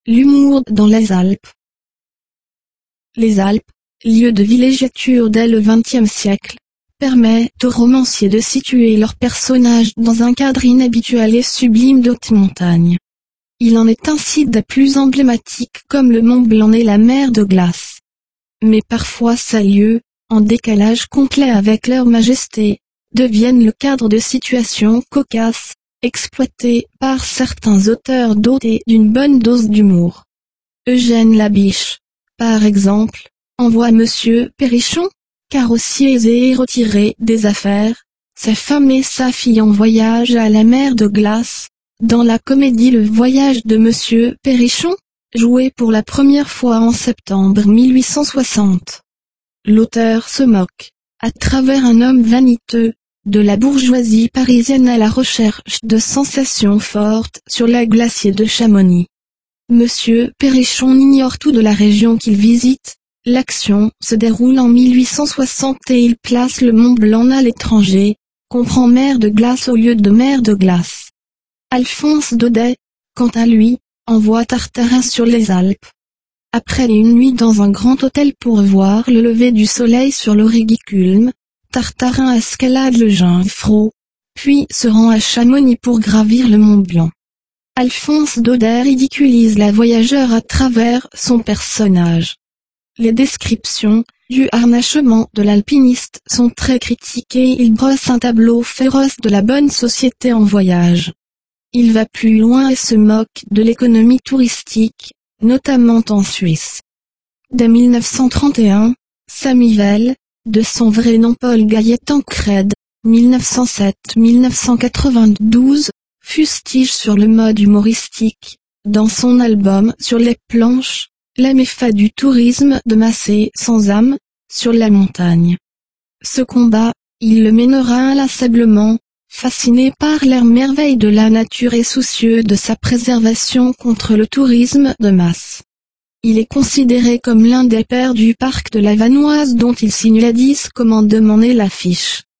L'humour dans les Alpes. Les Alpes, lieu de villégiature dès le XXe siècle, permettent aux romanciers de situer leurs personnages dans un cadre inhabituel et sublime d'haute montagne. Il en est ainsi des plus emblématiques comme le Mont Blanc et la mer de glace. Mais parfois ces lieux, en décalage complet avec leur majesté, deviennent le cadre de situations cocasses, exploitées par certains auteurs dotés d'une bonne dose d'humour. Eugène Labiche, par exemple, envoie Monsieur Perrichon, carrossier aisé et retiré des affaires, sa femme et sa fille en voyage à la mer de glace, dans la comédie Le Voyage de Monsieur Perrichon, jouée pour la première fois en septembre 1860. L'auteur se moque, à travers un homme vaniteux, de la bourgeoisie parisienne à la recherche de sensations fortes sur la glacier de Chamonix. Monsieur Perrichon ignore tout de la région qu'il visite. L'action se déroule en 1860 et il place le Mont Blanc à l'étranger, comprend mer de glace au lieu de mer de glace. Alphonse Daudet, quant à lui, envoie Tartarin sur les Alpes. Après une nuit dans un grand hôtel pour voir le lever du soleil sur l'Aurigiculme, Tartarin escalade le Jungfrau, puis se rend à Chamonix pour gravir le Mont Blanc. Alphonse Daudet ridiculise la voyageur à travers son personnage. Les descriptions du harnachement de l'alpiniste sont très critiques et il brosse un tableau féroce de la bonne société en voyage. Il va plus loin et se moque de l'économie touristique, notamment en Suisse. Dès 1931, Samy Vell, de son vrai nom Paul Gaillet-Tancred, 1907-1992, fustige sur le mode humoristique, dans son album Sur les planches, les méfaits du tourisme de masse et sans âme, sur la montagne. Ce combat, il le mènera inlassablement, fasciné par les merveilles de la nature et soucieux de sa préservation contre le tourisme de masse. Il est considéré comme l'un des pères du parc de la Vanoise dont il signe les 10 commandements et l'affiche.